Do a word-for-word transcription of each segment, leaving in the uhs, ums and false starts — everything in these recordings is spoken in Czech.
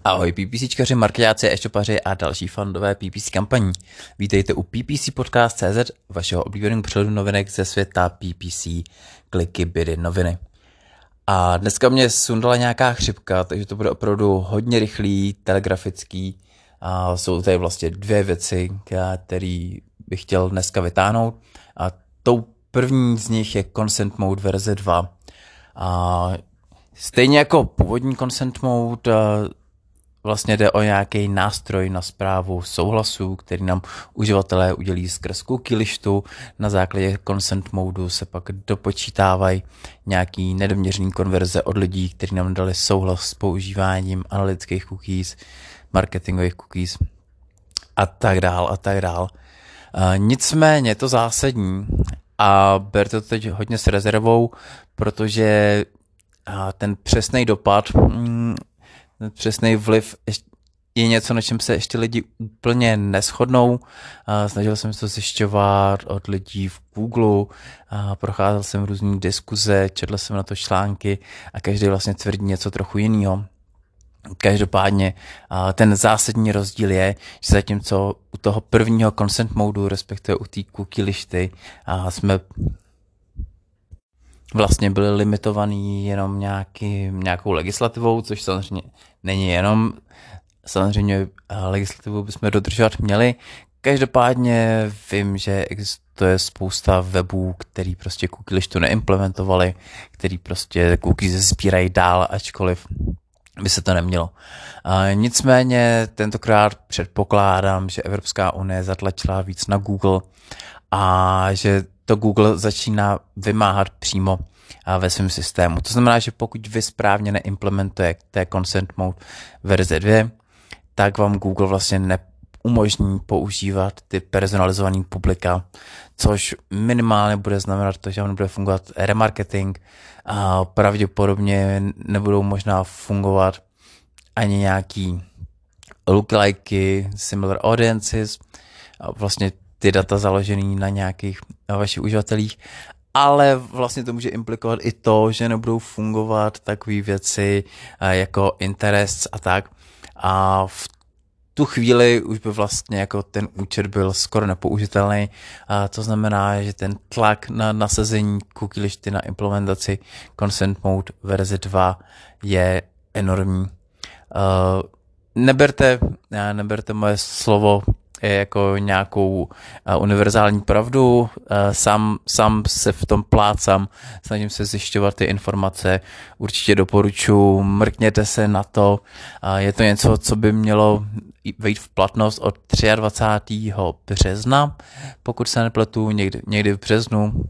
Ahoj PPCčkaři, marketáci, e-shopaři a další fandové P P C kampaní. Vítejte u P P C Podcast tečka cé zet, vašeho oblíbeného přehledu novinek ze světa P P C, kliky, bidy, noviny. A dneska mě sundala nějaká chřipka, takže to bude opravdu hodně rychlý, telegrafický. A jsou tady vlastně dvě věci, které bych chtěl dneska vytáhnout. A tou první z nich je Consent Mode verze dva. A stejně jako původní Consent Mode, vlastně jde o nějaký nástroj na správu souhlasu, který nám uživatelé udělí skrz cookie listu. Na základě consent modu se pak dopočítávají nějaký nedoměřený konverze od lidí, kteří nám dali souhlas s používáním analytických cookies, marketingových cookies a tak dál a tak dál. Nicméně to zásadní a berte to teď hodně s rezervou, protože ten přesný dopad, přesný vliv je něco, na čem se ještě lidi úplně neshodnou. Snažil jsem se to zjišťovat od lidí v Google, procházel jsem různý diskuze, četl jsem na to články a každý vlastně tvrdí něco trochu jiného. Každopádně ten zásadní rozdíl je, že zatímco u toho prvního consent modu, respektive u té cookie listy, jsme vlastně byli limitovaný jenom nějaký, nějakou legislativou, což samozřejmě není jenom, samozřejmě legislativu bychom dodržovat měli. Každopádně vím, že existuje spousta webů, který prostě cookie listu neimplementovali, který prostě cookies sbírají dál, ačkoliv by se to nemělo. A nicméně tentokrát předpokládám, že Evropská unie zatlačila víc na Google a že to Google začíná vymáhat přímo ve svém systému. To znamená, že pokud vy správně neimplementujete Consent Mode verze dva, tak vám Google vlastně neumožní používat ty personalizované publika, což minimálně bude znamenat to, že vám nebude fungovat remarketing a pravděpodobně nebudou možná fungovat ani nějaký lookalikey, similar audiences, vlastně ty data založený na nějakých na vašich uživatelích, ale vlastně to může implikovat i to, že nebudou fungovat takové věci jako interests a tak. A v tu chvíli už by vlastně jako ten účet byl skoro nepoužitelný. A to znamená, že ten tlak na nasazení cookie listy na implementaci Consent Mode verze dva je enormní. Uh, neberte, neberte moje slovo jako nějakou uh, univerzální pravdu. Uh, sám, sám se v tom plácám, snažím se zjišťovat ty informace. Určitě doporučuji, mrkněte se na to. Uh, je to něco, co by mělo vejít v platnost od dvacátého třetího března, pokud se nepletu, někdy, někdy v březnu. Uh,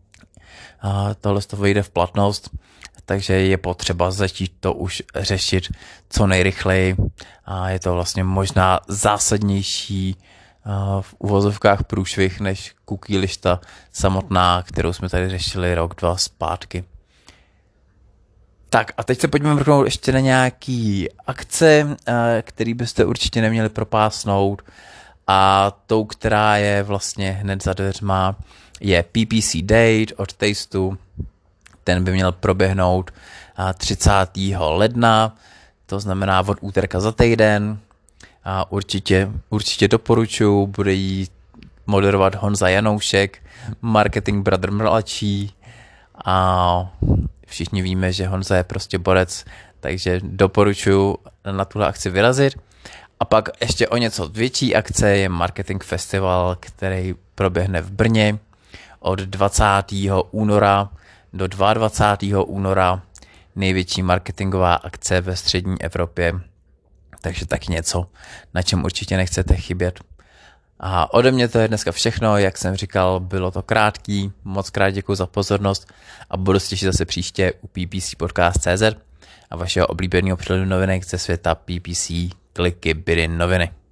tohle to vejde v platnost, takže je potřeba začít to už řešit co nejrychleji. A je to vlastně možná zásadnější v uvozovkách průšvih než cookie lista samotná, kterou jsme tady řešili rok, dva zpátky. Tak a teď se pojďme mrknout ještě na nějaký akce, který byste určitě neměli propásnout. A tou, která je vlastně hned za dveřma, je P P C Date od Tasteu. Ten by měl proběhnout třicátého ledna, to znamená od úterka za týden. A určitě, určitě doporučuji, bude jí moderovat Honza Janoušek, marketing brother mladší. A všichni víme, že Honza je prostě borec, takže doporučuji na tuhle akci vyrazit. A pak ještě o něco větší akce je Marketing Festival, který proběhne v Brně od dvacátého února do dvacátého druhého února, největší marketingová akce ve střední Evropě. Takže taky něco, na čem určitě nechcete chybět. A ode mě to je dneska všechno, jak jsem říkal, bylo to krátký, moc krát děkuji za pozornost a budu se těšit zase příště u P P C Podcast tečka cé zet a vašeho oblíbeného přehledu novinek ze světa P P C, kliky, bidy, noviny.